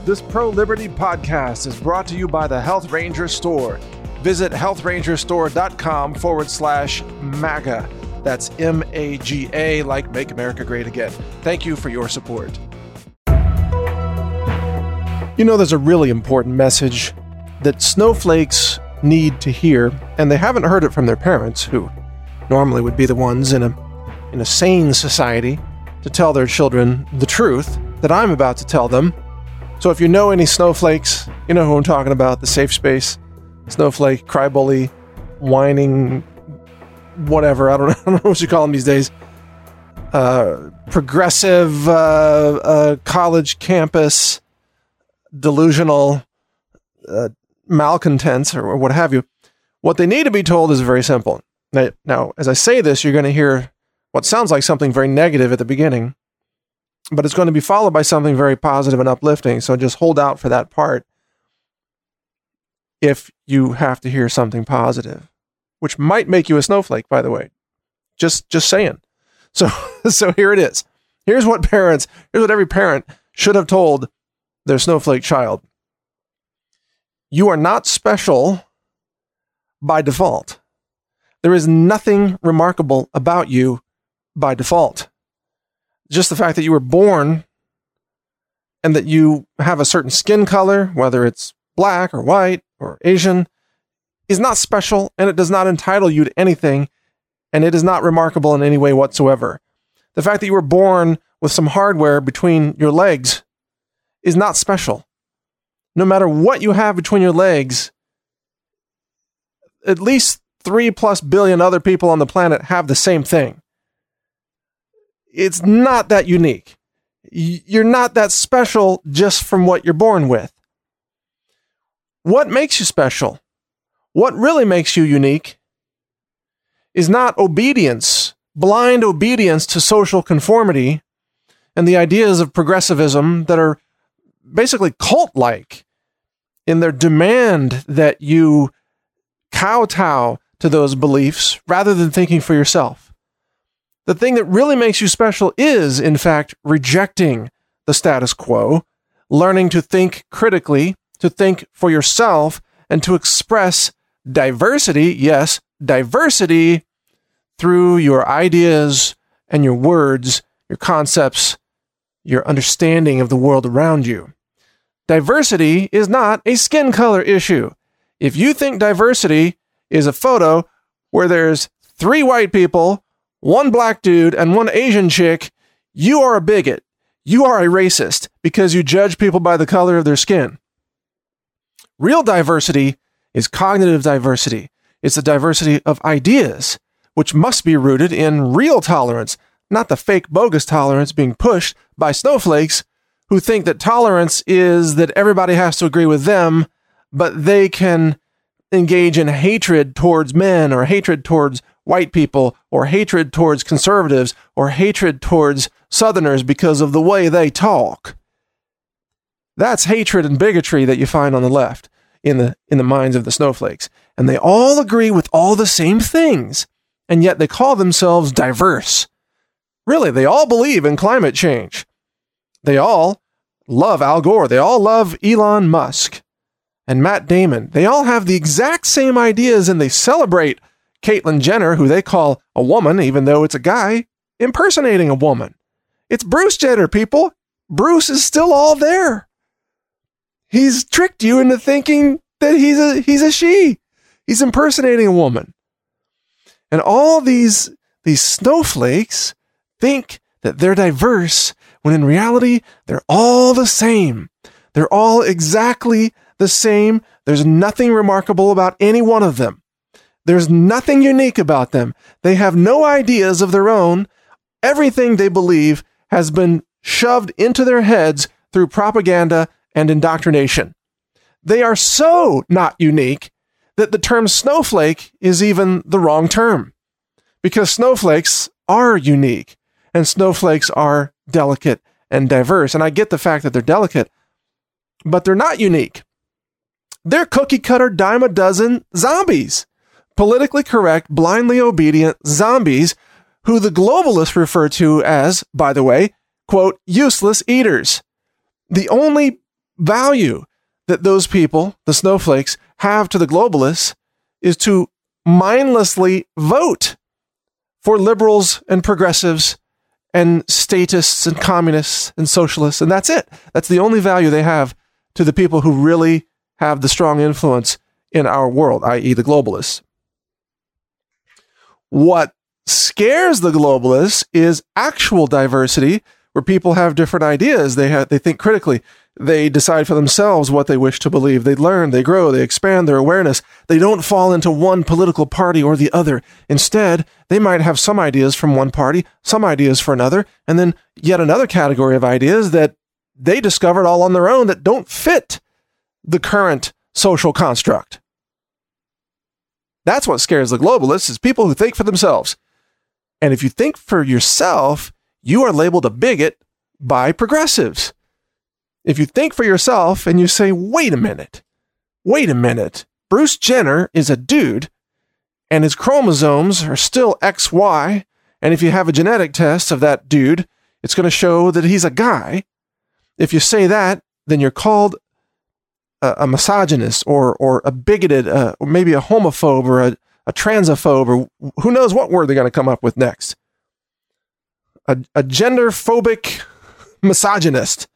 This pro-liberty podcast is brought to you by the Health Ranger Store. Visit healthrangerstore.com/MAGA. That's MAGA, like Make America Great Again. Thank you for your support. You know, there's a really important message that snowflakes need to hear, and they haven't heard it from their parents, who normally would be the ones in a sane society to tell their children the truth that I'm about to tell them. So if you know any snowflakes, you know who I'm talking about, the safe space snowflake, crybully, whining, whatever, I don't know what you call them these days, progressive, college campus, delusional, malcontents, or what have you. What they need to be told is very simple. Now, as I say this, you're going to hear what sounds like something very negative at the beginning, but it's going to be followed by something very positive and uplifting. So just hold out for that part if you have to hear something positive, which might make you a snowflake, by the way. Just saying. So here it is. Here's what every parent should have told their snowflake child. You are not special by default. There is nothing remarkable about you by default. Just the fact that you were born and that you have a certain skin color, whether it's black or white or Asian, is not special, and it does not entitle you to anything, and it is not remarkable in any way whatsoever. The fact that you were born with some hardware between your legs is not special. No matter what you have between your legs, at least 3+ billion other people on the planet have the same thing. It's not that unique. You're not that special just from what you're born with. What makes you special? What really makes you unique is not obedience, blind obedience to social conformity and the ideas of progressivism that are basically cult-like in their demand that you kowtow to those beliefs rather than thinking for yourself. The thing that really makes you special is, in fact, rejecting the status quo, learning to think critically, to think for yourself, and to express diversity, yes, diversity, through your ideas and your words, your concepts, your understanding of the world around you. Diversity is not a skin color issue. If you think diversity is a photo where there's 3 white people, 1 black dude, and 1 Asian chick, you are a bigot. You are a racist because you judge people by the color of their skin. Real diversity is cognitive diversity. It's the diversity of ideas, which must be rooted in real tolerance, not the fake bogus tolerance being pushed by snowflakes who think that tolerance is that everybody has to agree with them, but they can engage in hatred towards men or hatred towards white people or hatred towards conservatives or hatred towards Southerners because of the way they talk. That's hatred and bigotry that you find on the left in the minds of the snowflakes. And they all agree with all the same things, and yet they call themselves diverse. Really, they all believe in climate change. They all love Al Gore. They all love Elon Musk and Matt Damon. They all have the exact same ideas, and they celebrate Caitlyn Jenner, who they call a woman, even though it's a guy impersonating a woman. It's Bruce Jenner, people. Bruce is still all there. He's tricked you into thinking that he's a she. He's impersonating a woman. And all these snowflakes think that they're diverse, when in reality, they're all the same. They're all exactly the same. There's nothing remarkable about any one of them. There's nothing unique about them. They have no ideas of their own. Everything they believe has been shoved into their heads through propaganda and indoctrination. They are so not unique that the term snowflake is even the wrong term, because snowflakes are unique and snowflakes are delicate and diverse. And I get the fact that they're delicate, but they're not unique. They're cookie cutter dime a dozen zombies, politically correct, blindly obedient zombies who the globalists refer to as, by the way, quote, useless eaters. The only value that those people, the snowflakes, have to the globalists is to mindlessly vote for liberals and progressives and statists and communists and socialists, and that's it. That's the only value they have to the people who really have the strong influence in our world, i.e. the globalists. What scares the globalists is actual diversity, where people have different ideas. They think critically. They decide for themselves what they wish to believe. They learn, they grow, they expand their awareness. They don't fall into one political party or the other. Instead, they might have some ideas from one party, some ideas for another, and then yet another category of ideas that they discovered all on their own that don't fit the current social construct. That's what scares the globalists, is people who think for themselves. And if you think for yourself, you are labeled a bigot by progressives. If you think for yourself and you say, wait a minute, Bruce Jenner is a dude and his chromosomes are still XY, and if you have a genetic test of that dude, it's going to show that he's a guy. If you say that, then you're called a misogynist or a bigoted, or maybe a homophobe or a transphobe, or who knows what word they're going to come up with next. A gender-phobic misogynist.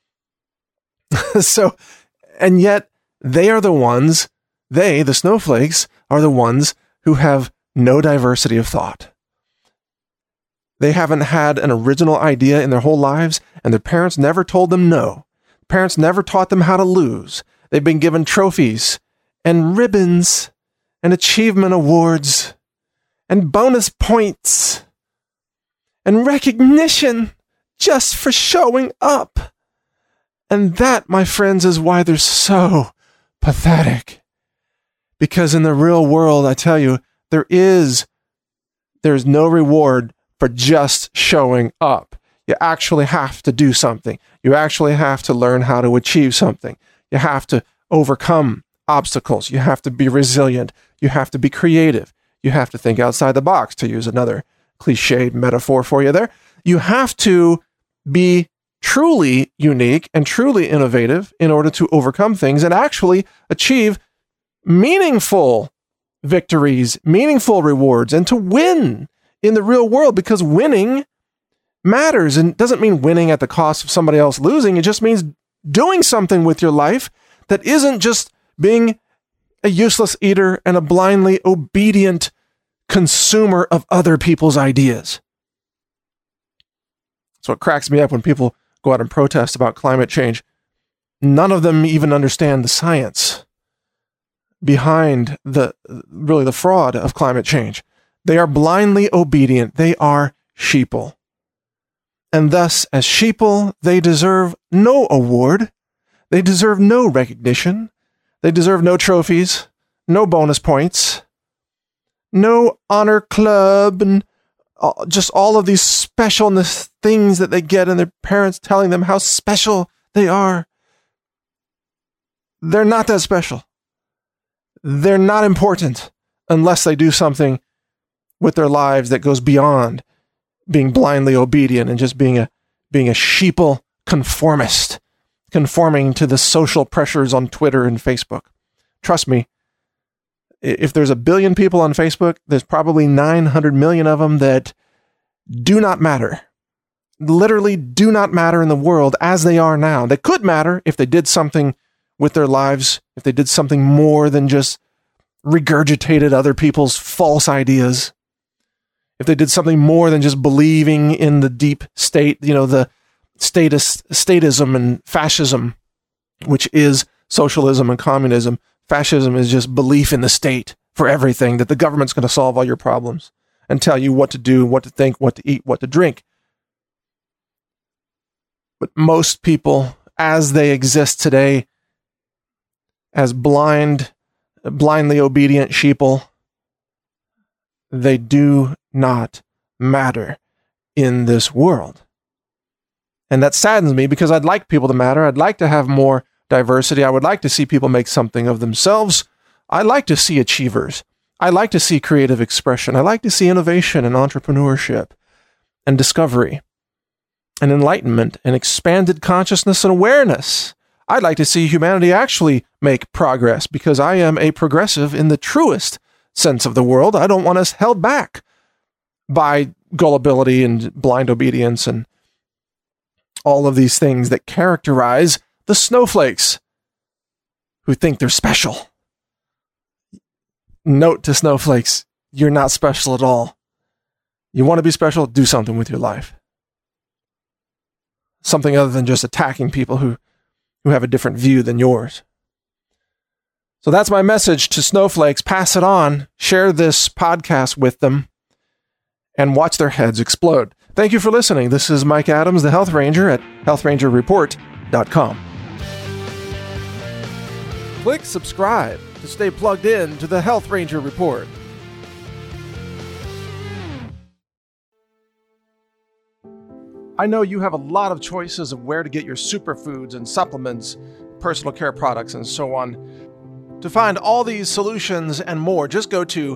So, and yet they are the ones, the snowflakes, are the ones who have no diversity of thought. They haven't had an original idea in their whole lives, and their parents never told them no. Parents never taught them how to lose. They've been given trophies and ribbons and achievement awards and bonus points and recognition just for showing up. And that, my friends, is why they're so pathetic. Because in the real world, I tell you, there's no reward for just showing up. You actually have to do something. You actually have to learn how to achieve something. You have to overcome obstacles. You have to be resilient. You have to be creative. You have to think outside the box, to use another cliched metaphor for you there. You have to be truly unique and truly innovative in order to overcome things and actually achieve meaningful victories, meaningful rewards, and to win in the real world, because winning matters, and doesn't mean winning at the cost of somebody else losing. It just means doing something with your life that isn't just being a useless eater and a blindly obedient consumer of other people's ideas. That's what cracks me up when people go out and protest about climate change. None of them even understand the science behind the fraud of climate change. They are blindly obedient. They are sheeple. And thus, as sheeple, they deserve no award. They deserve no recognition. They deserve no trophies, no bonus points, no honor club, and just all of these specialness things that they get, and their parents telling them how special they are. They're not that special. They're not important unless they do something with their lives that goes beyond being blindly obedient and just being a sheeple conformist, conforming to the social pressures on Twitter and Facebook. Trust me, if there's 1 billion people on Facebook, there's probably 900 million of them that do not matter. Literally do not matter in the world as they are now. They could matter if they did something with their lives, if they did something more than just regurgitated other people's false ideas. If they did something more than just believing in the deep state, the statism and fascism, which is socialism and communism. Fascism is just belief in the state for everything, that the government's going to solve all your problems and tell you what to do, what to think, what to eat, what to drink. But most people, as they exist today, as blindly obedient sheeple, they do not matter in this world. And that saddens me, because I'd like people to matter. I'd like to have more diversity. I would like to see people make something of themselves. I like to see achievers. I like to see creative expression. I like to see innovation and entrepreneurship and discovery and enlightenment and expanded consciousness and awareness. I'd like to see humanity actually make progress because I am a progressive in the truest sense of the world. I don't want us held back by gullibility and blind obedience and all of these things that characterize the snowflakes who think they're special. Note to snowflakes, you're not special at all. You want to be special? Do something with your life. Something other than just attacking people who have a different view than yours. So that's my message to snowflakes. Pass it on. Share this podcast with them and watch their heads explode. Thank you for listening. This is Mike Adams, the Health Ranger at healthrangerreport.com. Click subscribe to stay plugged in to the Health Ranger Report. I know you have a lot of choices of where to get your superfoods and supplements, personal care products, and so on. To find all these solutions and more, just go to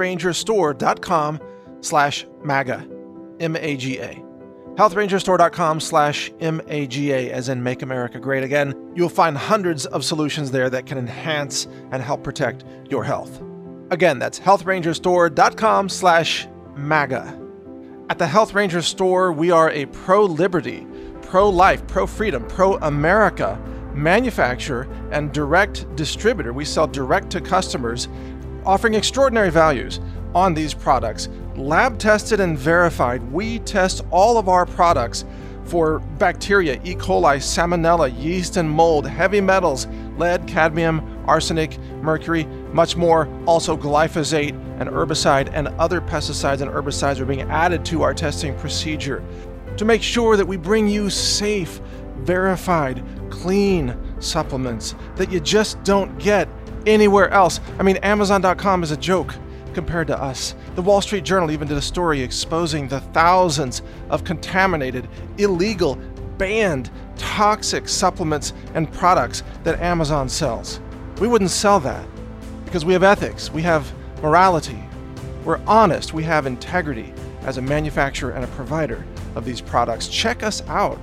healthrangerstore.com/MAGA, M-A-G-A. healthrangerstore.com/MAGA, as in Make America Great Again. You'll find hundreds of solutions there that can enhance and help protect your health. Again, that's healthrangerstore.com/MAGA. At the Health Ranger Store, we are a pro-liberty, pro-life, pro-freedom, pro-America manufacturer and direct distributor. We sell direct to customers, offering extraordinary values on these products. Lab tested and verified. We test all of our products for bacteria, E. coli, salmonella, yeast and mold, heavy metals, lead, cadmium, arsenic, mercury, much more. Also glyphosate and herbicide and other pesticides and herbicides are being added to our testing procedure to make sure that we bring you safe, verified, clean supplements that you just don't get anywhere else. I mean, Amazon.com is a joke compared to us. The Wall Street Journal even did a story exposing the thousands of contaminated, illegal, banned, toxic supplements and products that Amazon sells. We wouldn't sell that because we have ethics, we have morality, we're honest, we have integrity as a manufacturer and a provider of these products. Check us out,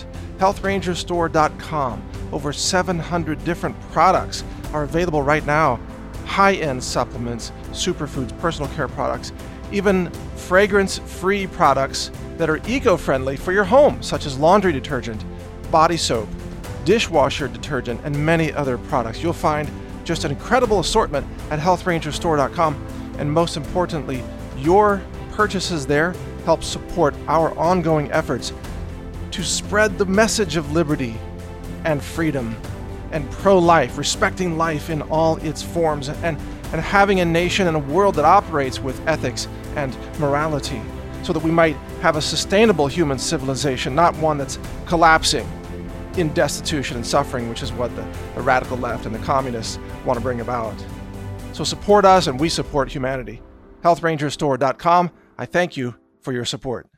healthrangerstore.com. Over 700 different products are available right now. High-end supplements, superfoods, personal care products, even fragrance-free products that are eco-friendly for your home, such as laundry detergent, body soap, dishwasher detergent, and many other products. You'll find just an incredible assortment at healthrangerstore.com, and most importantly, your purchases there help support our ongoing efforts to spread the message of liberty and freedom and pro-life, respecting life in all its forms, and having a nation and a world that operates with ethics and morality so that we might have a sustainable human civilization, not one that's collapsing in destitution and suffering, which is what the radical left and the communists want to bring about. So support us and we support humanity. healthrangerstore.com. I thank you for your support.